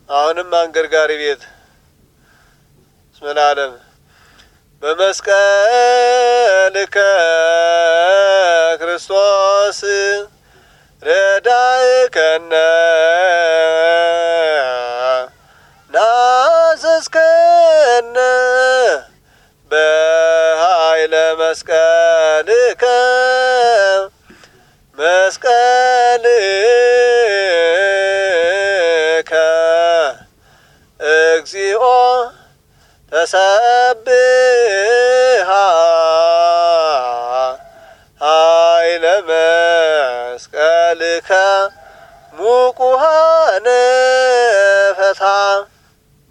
አሁንም አንገርጋሪ ቤት እስመ ለዓለም በመስቀልከ ክርስቶስ ረዳእከነ ናዘዝከነ በኃይለ መስቀልከ መስቀልከ እግዚኦ ተሰብሐ ኃይለ መስቀልከ ሙቁሃነ ፈታ